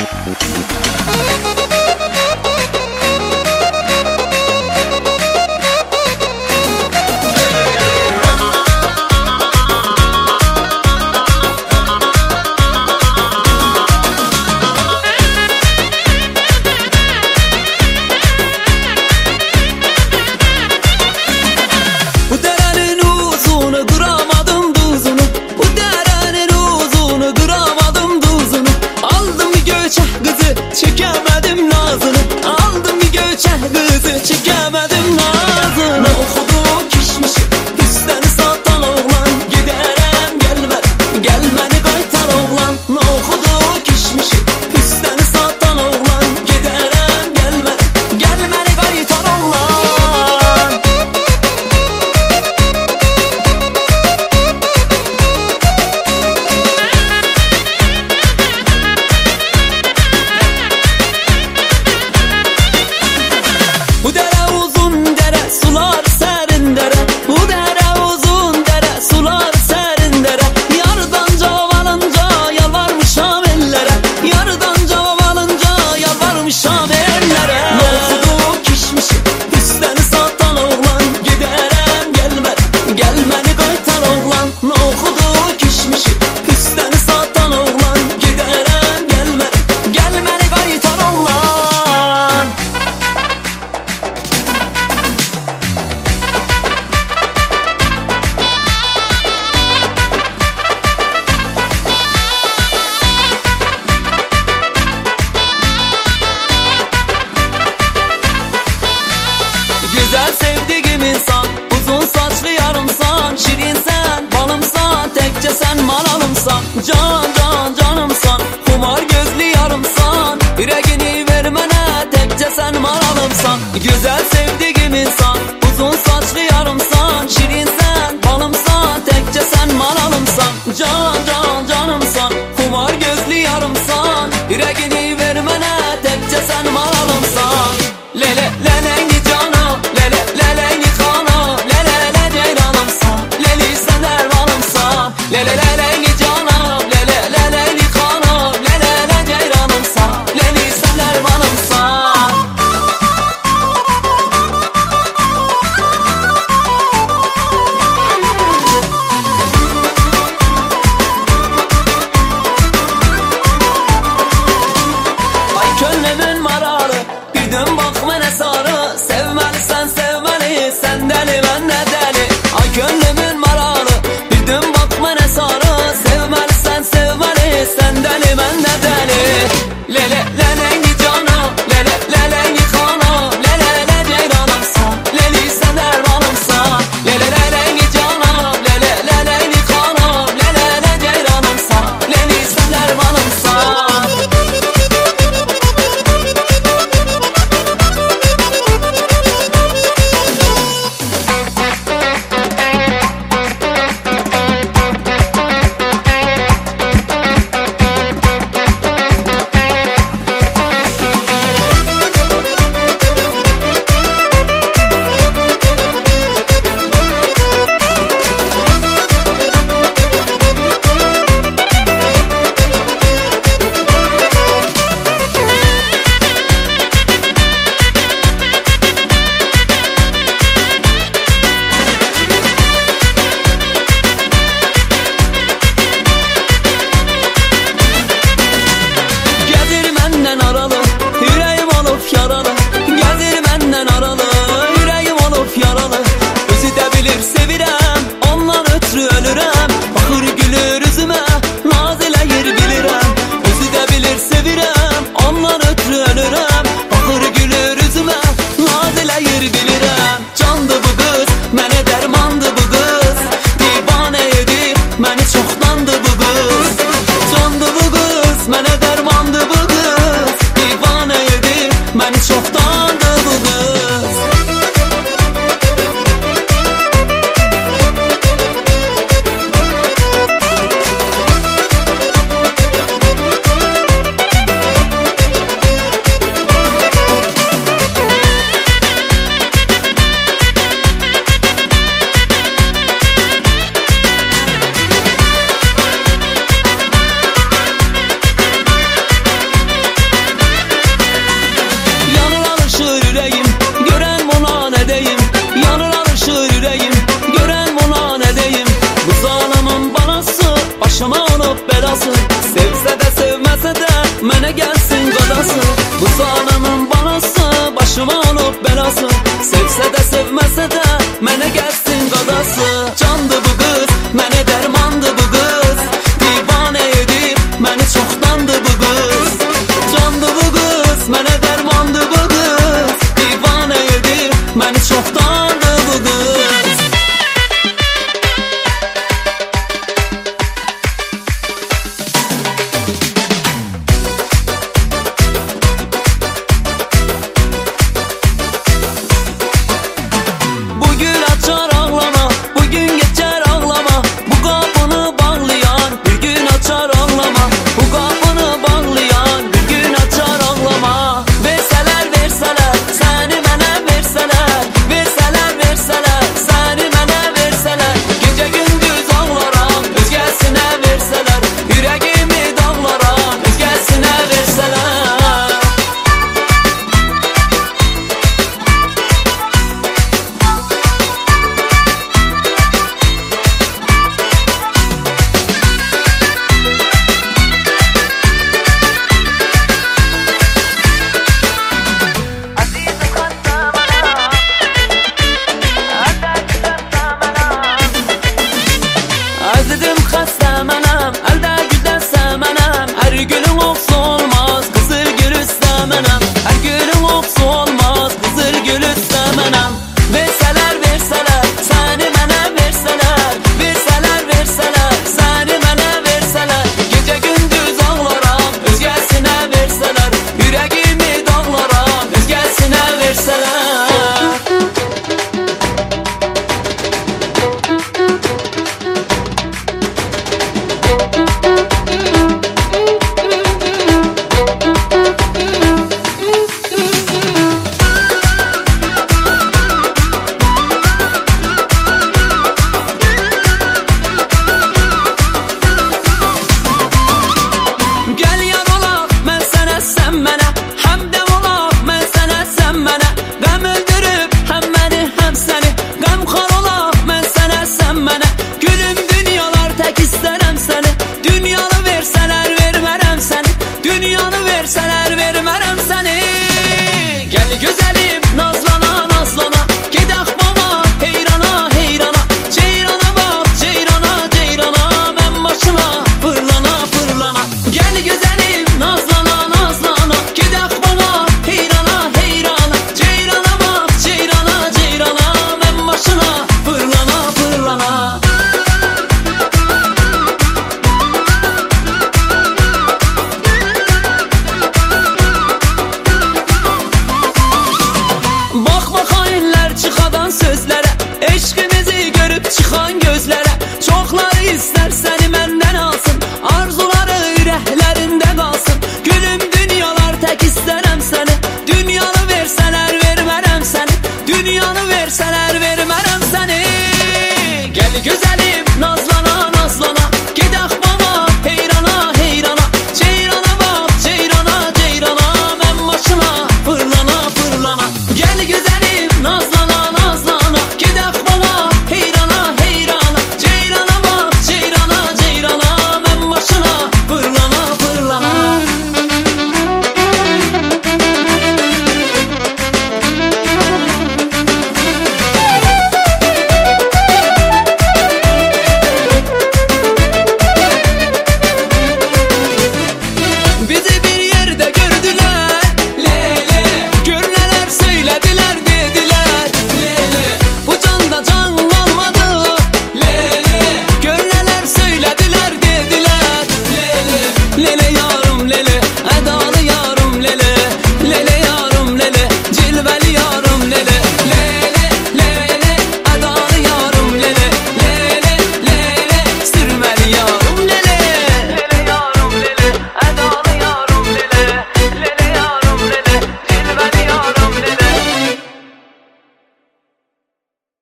Çekemedim nazını, aldım bir göçek kızı, çekemedim nazını. Okudu kişmişi, üstten satan oğlan, giderem gelmez, gelmeni kaytar oğlan. Okudu kişmişi, üstten satan oğlan, giderem gelmez, gelmeni kaytar oğlan. Bu dere uzun dere, sular serin dere. Bu dere uzun dere, sular serin dere. Yardan cevap alınca yalvarmışam ellere. Yardan cevap alınca yalvarmışam ellere. Okudu kişmişi, üstten satan oğlan, giderem gelmez, gelmeni kaytar oğlan. Okudu kişmişi, üstten satan oğlan, giderem gelmez, gelmeni kaytar oğlan. Güzel sevdiğim insan, uzun saçlı yarımsan, şirinsen, balımsan, tekçe sen malımsan. Can can canımsan, kumar gözlü yarımsan, yüreğini vermene, tekçe sen malımsan. Güzel sevdiğim insan, uzun saçlı yarımsan, şirinsen, balımsan, tekçe sen malımsan. Can can canımsan, kumar gözlü yarımsan, yüreğini vermene, tekçe sen malımsan. Lele lele cana, lele lele kana, lele lele ceylanımsa, leli sen dermanımsa. Lele lele cana, lele Məni də